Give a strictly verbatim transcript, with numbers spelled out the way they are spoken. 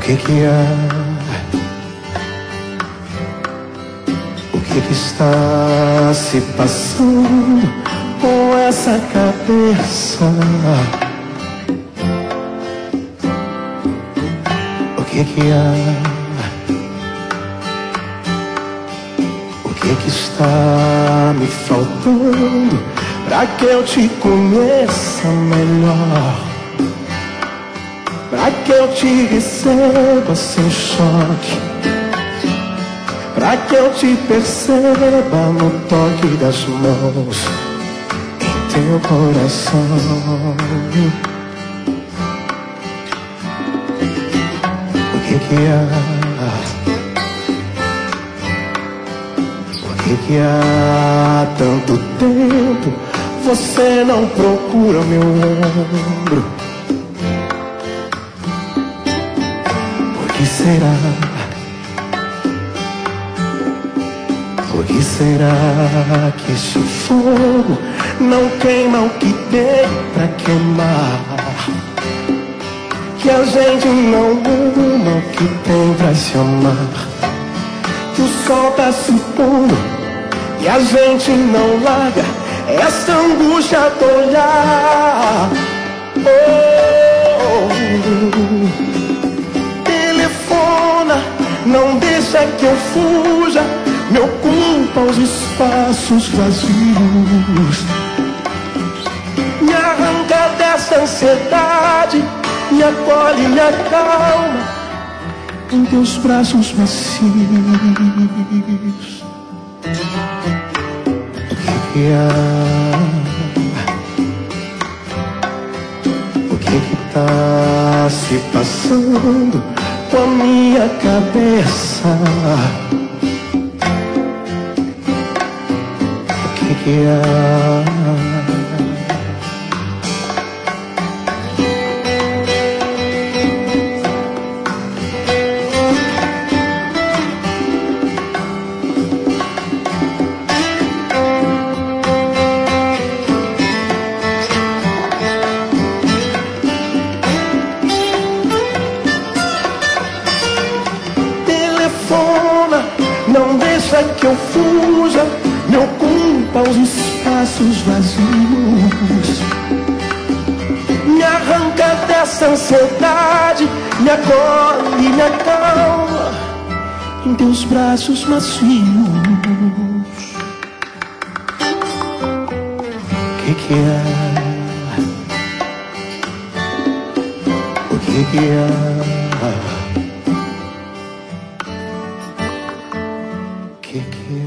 que que há? O que que está se passando com essa cabeça? O que que há? O que que está me faltando pra que eu te conheça melhor? Pra que eu te receba sem choque? Pra que eu te perceba no toque das mãos em teu coração? O que que há? Por que que há tanto tempo você não procura meu ombro? Por que será? Por que será que esse fogo não queima o que tem pra queimar? Que a gente não ama o que tem pra se amar? Que o sol tá se pondo e a gente não larga essa angústia do olhar. Oh, telefona, não deixa que eu fuja, me ocupa os espaços vazios, me arranca dessa ansiedade, me acolhe, me acalma em teus braços macios. O que que há? O que que tá se passando com a minha cabeça? O que que há? Não deixa que eu fuja, me ocupa os espaços vazios, me arranca dessa ansiedade, me acolhe, me acalma em teus braços macios. O que que há? O que que há? Que que